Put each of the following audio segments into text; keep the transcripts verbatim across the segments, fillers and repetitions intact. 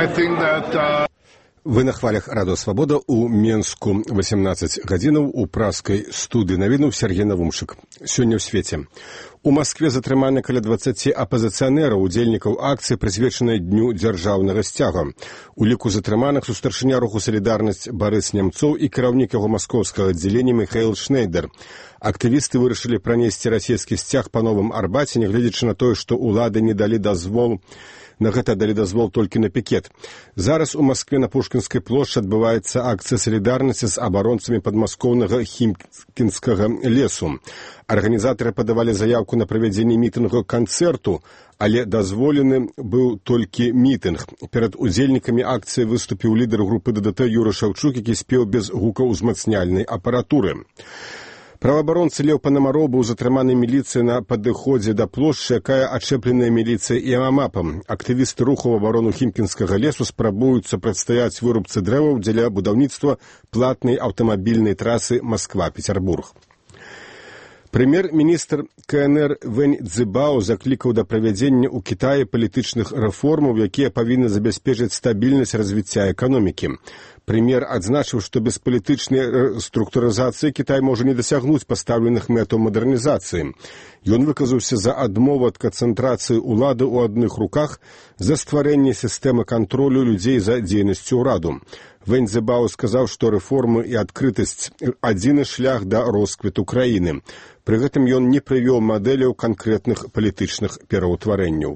I think that, uh... Вы на хвалях Радио Свобода у Менску восемнадцать гадзінаў у праскай студыі навінаў Сергей Навумчык. Сёння ў свеце. У Маскве затрыманы каля дваццаці апазіцыянераў, удзельнікаў акцыі, прысвечанай Дню дзяржаўнага сцяга. У ліку затрыманых сустарчыня руху «Салідарнасць» Барыс Нямцоў і кіраўнік яго маскоўскага аддзялення Михаил Шнейдер. Актывісты вырашылі пранесці расійскі сцяг па Новым Арбаце, нягледзячы на тое, што ўлады не далі дазвол На гэта далі дазвол толькі на пікет. Зараз у Маскве на Пушкінскай плошчы адбываецца акцыя салідарнасці з абаронцамі падмаскоўнага Хімкінскага лесу. Арганізатары падавалі заявку на правядзенне мітынгу канцэрту, але дазволены быў толькі мітынг. Перад удзельнікамі акцыі выступіў лідар групы ДДТ Юра Шаўчук, які спеў без гукаўзмацняльнай апаратуры. Праваабаронцы Леў Панамароў быў затрыманы міліцыяй на падыходзе да плошчы, якая ачэпленая міліцыяй і амапам. Актывісты руху ў абарону Хімкінскага лесу спрабуюць супрацьстаяць вырубцы дрэваў дзеля будаўніцтва платнай аўтамабільнай трасы Масква-Пецярбург. Прэм'ер-міністр КНР Вэнь Цзыбао заклікаў да правядзення ў Кітаі палітычных рэформаў, якія павінны забяспечыць стабільнасць развіцця эканомікі. Прэм'ер адзначыў, што без палітычнай структурызацыі Кітай можа не дасягнуць пастаўленых мэтаў мадэрнізацыі. Ён выказаўся за адмову ад канцэнтрацыі ўлады ў адных руках, за стварэнне сістэмы кантролю людзей за дзейнасцю ўраду. Вэнь Цзыбао сказаў, што рэформы і адкрытасць – адзіны шлях да росквіту краіны. Пры гэтым ён не прывёў мадэляў канкрэтных палітычных пераўтварэнняў.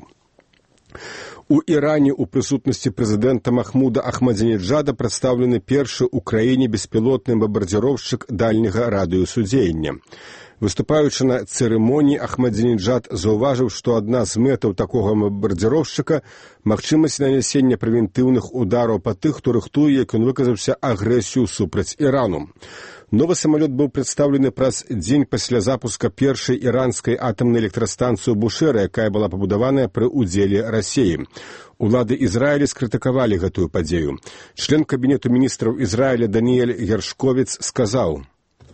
У Іране ў прысутнасці прэзідэнта Махмуда Ахмадзінеджада прадстаўлены першы ў краіне беспілотны бамбардзіроўшчык дальняга радыусу дзеяння. Выступаючы на цырымоніі, Ахмадзінеджад заўважыў, што адна з мэтаў такога бамбардзіроўшчыка – магчымасць нанясення прэвентыўных удараў па тых, хто рыхтуе, як ён выказаўся, агрэсію супраць Ірану. Новы самалёт быў прадстаўлены праз дзень пасля запуска першай іранскай атамнай электрастанцыі Бушэра, якая была пабудаваная пры ўдзеле Расіі. Улады Ізраіля скрытыкавалі гэтую падзею. Член кабінету міністраў Ізраіля Даніэль Гершковіц сказаў: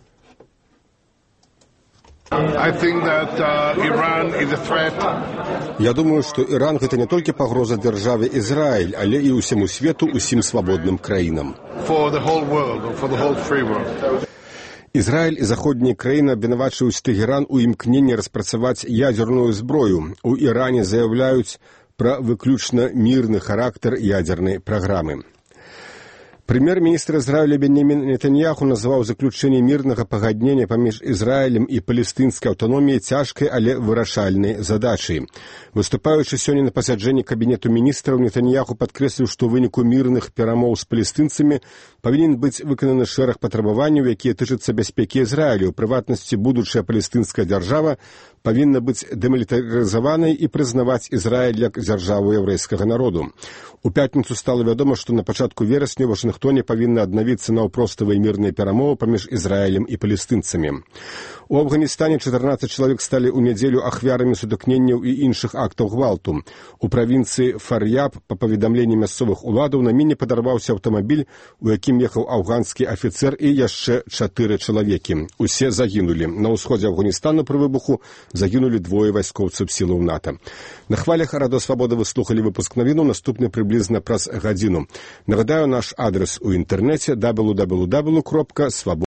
I think that, uh, Iran is a threat. Я думаю, што Іран – гэта не толькі пагроза дзяржаве Ізраіль, але і ўсяму свету, усім свабодным краінам. For the whole world, for the whole free world. Ізраіль і заходнія краіны абвінавачваюць Тэгеран у імкненні распрацаваць ядзерную зброю. У Іране заяўляюць пра выключна мірны характар ядзернай праграмы. Прэм'ер-міністр Ізраіля Беньямін Нетаньяху назваў заключэнне мірнага пагаднення паміж Ізраілем і палестынскай аўтаноміяй цяжкай, але вырашальнай задачай. Выступаючы сёння на пасяджэнні кабінету міністраў, Нетаньяху падкрэсліў, што ў выніку мірных перамоў з палестынцамі павінен быць выкананы шэраг патрабаванняў, якія тычацца бяспекі Ізраілю. У прыватнасці, будучая палестынская дзяржава павінна быць дэмілітарызаванай і прызнаваць Ізраіль як дзяржаву яўрэйскага народу. У пятніцу стала вядома, што на пачатку верасня ў Вашынгтоне павінны аднавіцца наўпроставыя мірныя перамовы паміж Ізраілем і палестынцамі. У Афганістане чатырнаццаць чалавек сталі ў нядзелю ахвярамі сутыкненняў і іншых актаў гвалту. У правінцыі Фар'яб, па паведамленні мясцовых уладаў, на міне падарваўся аўтамабіль, у якім ехаў афганскі афіцэр і яшчэ чатыры чалавекі. Усе загінулі. На ўсходзе Афганістану пры выбуху загінулі двое вайскоўцаў сілаў НАТО. На хвалях Радио Свобода вы слухалі выпуск навіну, наступны прыблізна праз гадзіну. Нагадаю, наш адрес у інтэрнэце дабл ю дабл ю дабл ю кропка свабода.